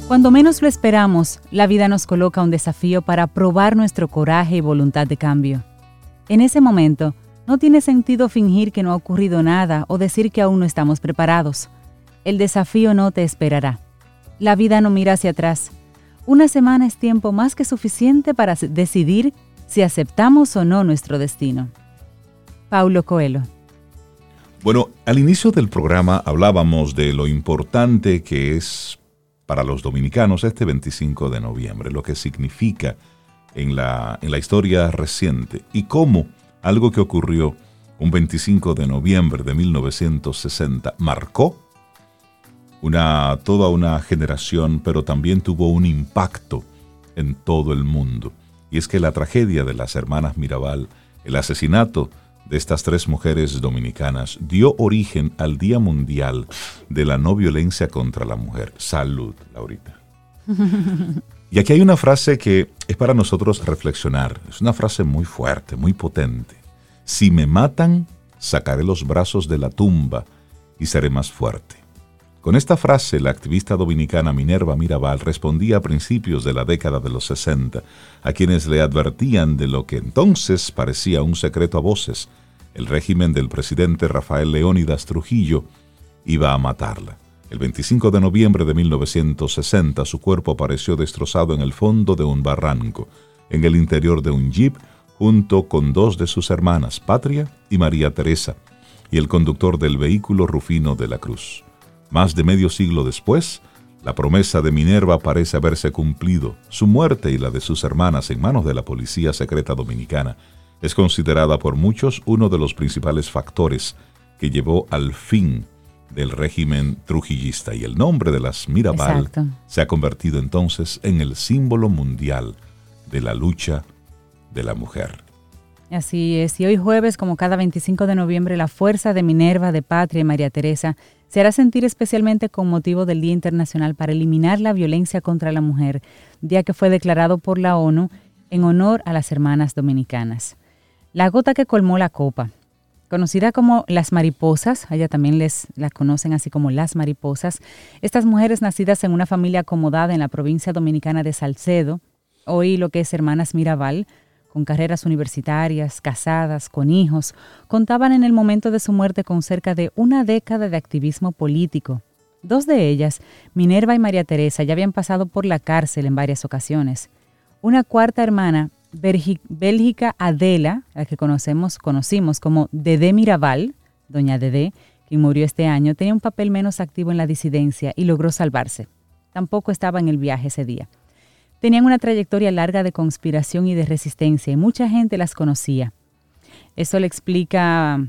Cuando menos lo esperamos, la vida nos coloca un desafío para probar nuestro coraje y voluntad de cambio. En ese momento, no tiene sentido fingir que no ha ocurrido nada o decir que aún no estamos preparados. El desafío no te esperará. La vida no mira hacia atrás. Una semana es tiempo más que suficiente para decidir si aceptamos o no nuestro destino. Paulo Coelho. Bueno, al inicio del programa hablábamos de lo importante que es para los dominicanos este 25 de noviembre, lo que significa en la historia reciente y cómo algo que ocurrió un 25 de noviembre de 1960 marcó toda una generación, pero también tuvo un impacto en todo el mundo. Y es que la tragedia de las hermanas Mirabal, el asesinato de estas tres mujeres dominicanas, dio origen al Día Mundial de la No Violencia contra la Mujer. Salud, Laurita. Y aquí hay una frase que es para nosotros reflexionar. Es una frase muy fuerte, muy potente. Si me matan, sacaré los brazos de la tumba y seré más fuerte. Con esta frase, la activista dominicana Minerva Mirabal respondía a principios de la década de los 60 a quienes le advertían de lo que entonces parecía un secreto a voces. El régimen del presidente Rafael Leónidas Trujillo iba a matarla. El 25 de noviembre de 1960, su cuerpo apareció destrozado en el fondo de un barranco, en el interior de un jeep, junto con dos de sus hermanas, Patria y María Teresa, y el conductor del vehículo, Rufino de la Cruz. Más de medio siglo después, la promesa de Minerva parece haberse cumplido. Su muerte y la de sus hermanas en manos de la Policía Secreta Dominicana es considerada por muchos uno de los principales factores que llevó al fin del régimen trujillista. Y el nombre de las Mirabal se ha convertido entonces en el símbolo mundial de la lucha de la mujer. Así es, y hoy jueves, como cada 25 de noviembre, la fuerza de Minerva, de Patria y María Teresa se hará sentir especialmente con motivo del Día Internacional para eliminar la violencia contra la mujer, día que fue declarado por la ONU en honor a las hermanas dominicanas. La gota que colmó la copa, conocida como las mariposas, allá también las conocen así como las mariposas, estas mujeres nacidas en una familia acomodada en la provincia dominicana de Salcedo, hoy lo que es Hermanas Mirabal, con carreras universitarias, casadas, con hijos, contaban en el momento de su muerte con cerca de una década de activismo político. Dos de ellas, Minerva y María Teresa, ya habían pasado por la cárcel en varias ocasiones. Una cuarta hermana, Bélgica Adela, la que conocimos como Dedé Mirabal, doña Dedé, quien murió este año, tenía un papel menos activo en la disidencia y logró salvarse. Tampoco estaba en el viaje ese día. Tenían una trayectoria larga de conspiración y de resistencia y mucha gente las conocía. Eso le explica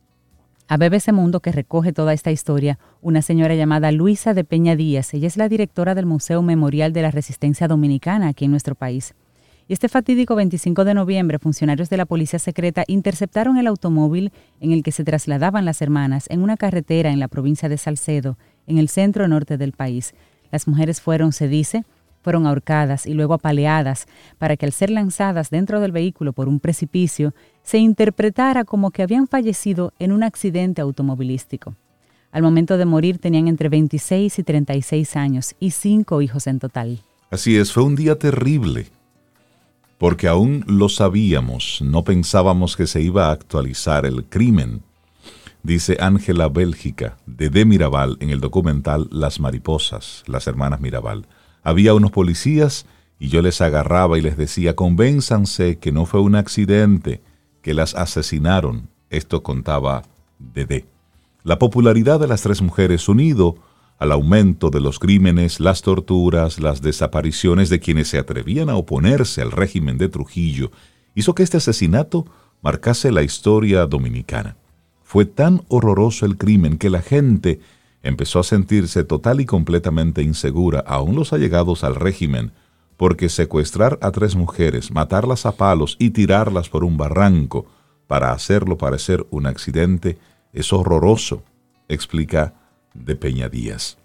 a BBC Mundo, que recoge toda esta historia, una señora llamada Luisa de Peña Díaz. Ella es la directora del Museo Memorial de la Resistencia Dominicana aquí en nuestro país. Y este fatídico 25 de noviembre, funcionarios de la Policía Secreta interceptaron el automóvil en el que se trasladaban las hermanas en una carretera en la provincia de Salcedo, en el centro norte del país. Las mujeres fueron ahorcadas y luego apaleadas para que al ser lanzadas dentro del vehículo por un precipicio, se interpretara como que habían fallecido en un accidente automovilístico. Al momento de morir tenían entre 26 y 36 años y 5 hijos en total. Así es, fue un día terrible, porque aún lo sabíamos, no pensábamos que se iba a actualizar el crimen, dice Ángela Bélgica, de Mirabal, en el documental Las Mariposas, las hermanas Mirabal. Había unos policías y yo les agarraba y les decía, convénzanse que no fue un accidente, que las asesinaron. Esto contaba Dedé. La popularidad de las tres mujeres, unido al aumento de los crímenes, las torturas, las desapariciones de quienes se atrevían a oponerse al régimen de Trujillo, hizo que este asesinato marcase la historia dominicana. Fue tan horroroso el crimen que la gente empezó a sentirse total y completamente insegura, aún los allegados al régimen, porque secuestrar a tres mujeres, matarlas a palos y tirarlas por un barranco para hacerlo parecer un accidente es horroroso, explica de Peña Díaz.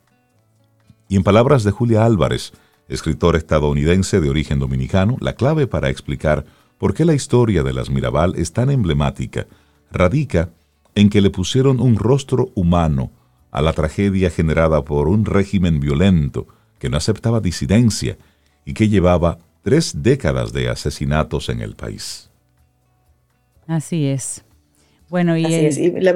Y en palabras de Julia Álvarez, escritora estadounidense de origen dominicano, la clave para explicar por qué la historia de las Mirabal es tan emblemática radica en que le pusieron un rostro humano a la tragedia generada por un régimen violento que no aceptaba disidencia y que llevaba 3 décadas de asesinatos en el país. Así es. Bueno, Así es.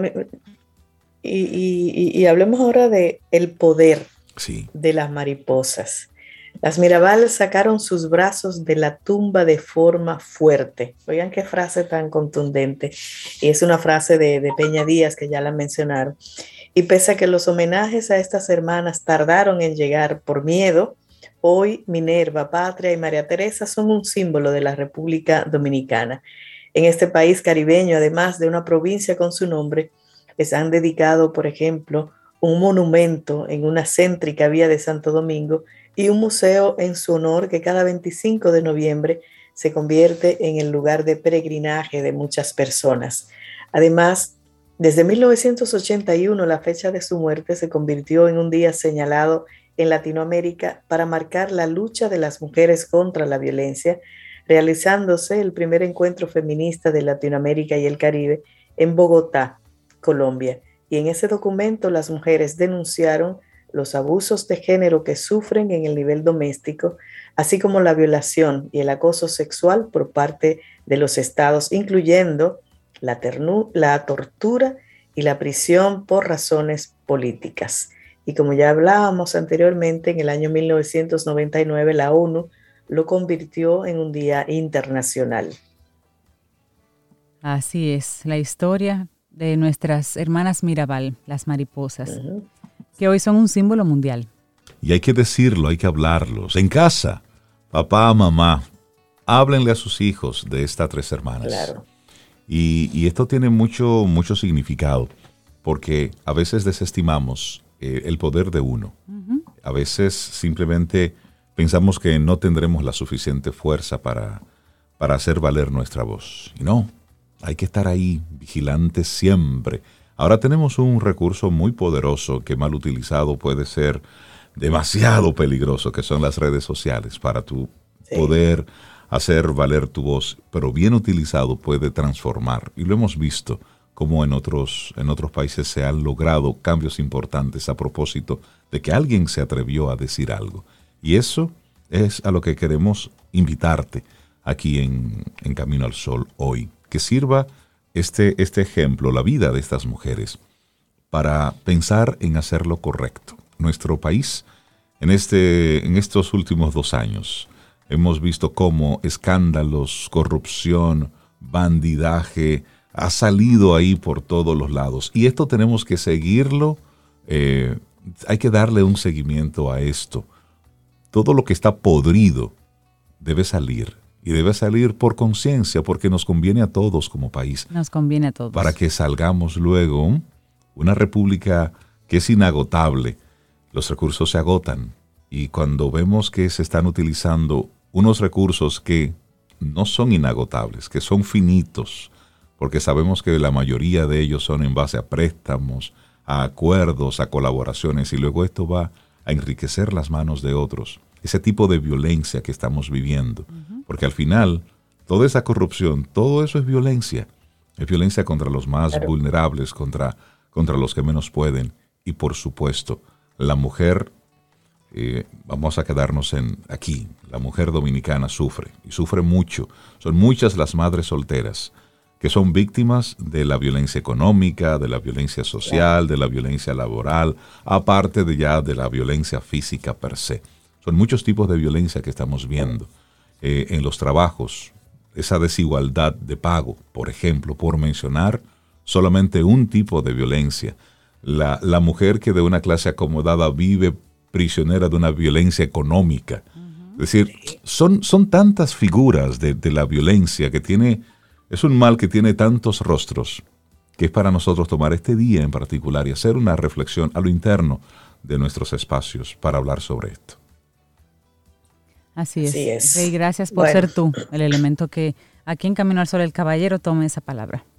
Y hablemos ahora de el poder de las mariposas. Las Mirabal sacaron sus brazos de la tumba de forma fuerte. Oigan qué frase tan contundente. Y es una frase de Peña Díaz, que ya la mencionaron. Y pese a que los homenajes a estas hermanas tardaron en llegar por miedo, hoy Minerva, Patria y María Teresa son un símbolo de la República Dominicana. En este país caribeño, además de una provincia con su nombre, les han dedicado, por ejemplo, un monumento en una céntrica vía de Santo Domingo y un museo en su honor que cada 25 de noviembre se convierte en el lugar de peregrinaje de muchas personas. Además, desde 1981, la fecha de su muerte se convirtió en un día señalado en Latinoamérica para marcar la lucha de las mujeres contra la violencia, realizándose el primer encuentro feminista de Latinoamérica y el Caribe en Bogotá, Colombia. Y en ese documento las mujeres denunciaron los abusos de género que sufren en el nivel doméstico, así como la violación y el acoso sexual por parte de los estados, incluyendo la tortura y la prisión por razones políticas. Y como ya hablábamos anteriormente, en el año 1999 la ONU lo convirtió en un día internacional. Así es, la historia de nuestras hermanas Mirabal, las mariposas, que hoy son un símbolo mundial. Y hay que decirlo, hay que hablarlos. En casa, papá, mamá, háblenle a sus hijos de estas 3 hermanas. Claro. Y esto tiene mucho significado, porque a veces desestimamos el poder de uno. A veces simplemente pensamos que no tendremos la suficiente fuerza para hacer valer nuestra voz. Y no, hay que estar ahí, vigilantes siempre. Ahora tenemos un recurso muy poderoso que mal utilizado puede ser demasiado peligroso, que son las redes sociales, para tu poder hacer valer tu voz, pero bien utilizado puede transformar. Y lo hemos visto como en otros países se han logrado cambios importantes a propósito de que alguien se atrevió a decir algo. Y eso es a lo que queremos invitarte aquí en Camino al Sol hoy. Que sirva este ejemplo, la vida de estas mujeres, para pensar en hacer lo correcto. Nuestro país, en estos últimos 2 años, hemos visto cómo escándalos, corrupción, bandidaje, ha salido ahí por todos los lados. Y esto tenemos que seguirlo, hay que darle un seguimiento a esto. Todo lo que está podrido debe salir. Y debe salir por conciencia, porque nos conviene a todos como país. Nos conviene a todos. Para que salgamos luego una república que es inagotable. Los recursos se agotan. Y cuando vemos que se están utilizando unos recursos que no son inagotables, que son finitos, porque sabemos que la mayoría de ellos son en base a préstamos, a acuerdos, a colaboraciones, y luego esto va a enriquecer las manos de otros. Ese tipo de violencia que estamos viviendo. Porque al final, toda esa corrupción, todo eso es violencia. Es violencia contra los más vulnerables, contra los que menos pueden. Y por supuesto, la mujer, vamos a quedarnos aquí, la mujer dominicana sufre, y sufre mucho. Son muchas las madres solteras que son víctimas de la violencia económica, de la violencia social, de la violencia laboral, aparte de la violencia física per se. Son muchos tipos de violencia que estamos viendo en los trabajos, esa desigualdad de pago, por ejemplo, por mencionar solamente un tipo de violencia. La mujer que de una clase acomodada vive prisionera de una violencia económica. Es decir, son tantas figuras de la violencia que es un mal que tiene tantos rostros, que es para nosotros tomar este día en particular y hacer una reflexión a lo interno de nuestros espacios para hablar sobre esto. Así es. Rey, gracias por ser tú el elemento que aquí en Camino al Sol el caballero tome esa palabra.